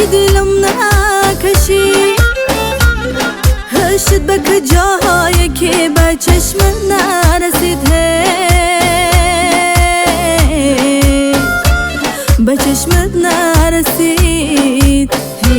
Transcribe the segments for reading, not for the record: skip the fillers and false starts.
دلم نکشی هشت بک جاهایی که به چشم نرسید به چشمت نرسید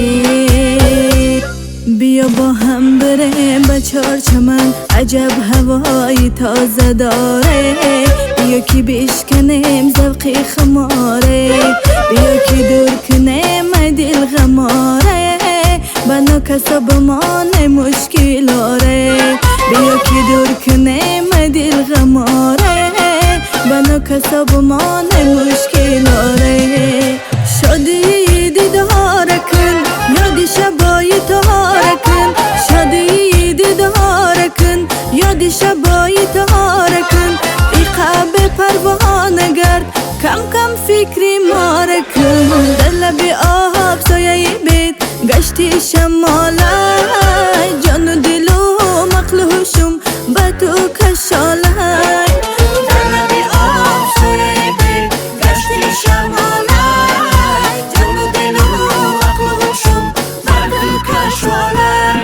بیا با هم بریم به چارچمن عجب هوایی تازه داره بیا که بشکنیم ذوقی خماره بیا که دور کنیم دل غماره بنا کسا بمانه مشکلاره بیا که دور کنیم دل غماره بنا کسا بمانه مشکلاره شادی دیدار کن یاد شبای تار کن شادی دیدار کن یاد شبای تار کن ای قلب پروانه گرد کم کم فکری مار کن در لب آب سایه بیت گشتی شمالای جان و دل و مقل و هوشم به تو کشالای در لب آب سایه بیت گشتی شمالای جان و دل و مقل و هوشم به تو کشالای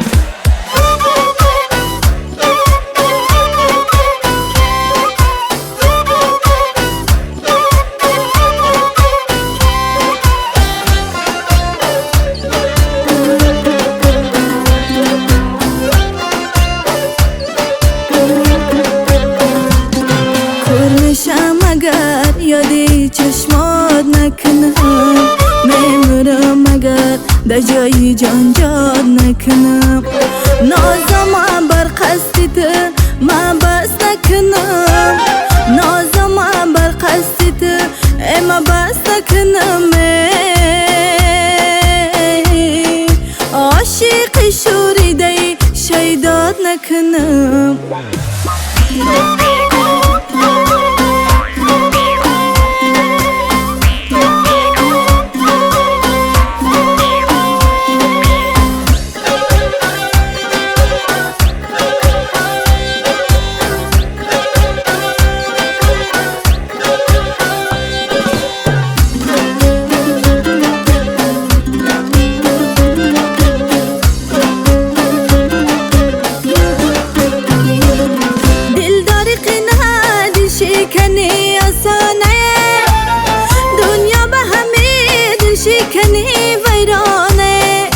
کرنشم اگر یادی چشمات نکنم میمرم اگر در جای جان جاد نکنم نازم بر قصدت ما بس نکنم نازم بر قصدت ما بس نکنم عاشق شوریده شیداد نکنم شکنی آسانه دنیا به همه دل شکنی ویرانه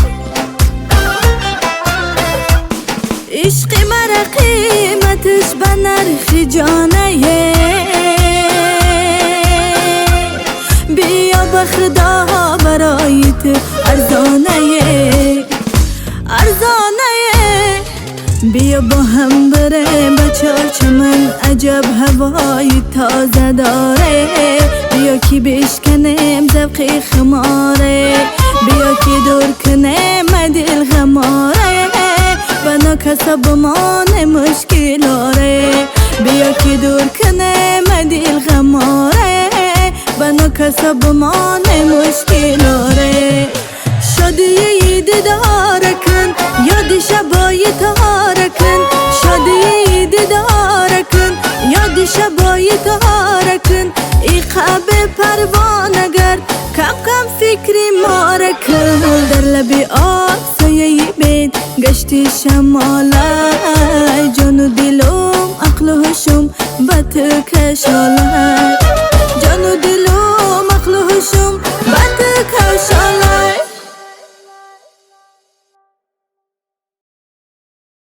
عشق مرا قیمتش به نرخ جانه بیا به خدا برای تو ارزانه ارزانه بیا با هم بریم به چارچمن عجب هوایی تازه داره بیا که بشکنیم ذوقی خماره بیا که دور کنیم دل غماره بنا کسا بمانه مشکلاره بیا که دور کنیم دل غماره بنا کسا بمانه مشکلاره شادی دیدار کن یاد شبای تار کن شادی دیدار کن یاد شبای تار کن ای قلب پروانه گرد کم کم فکری مار کن در لب آب سایه بیت گشتی شمالای جان و دلم عقل و هوشم به تو کشالای جان و دلم عقل و هوشم به تو کشالای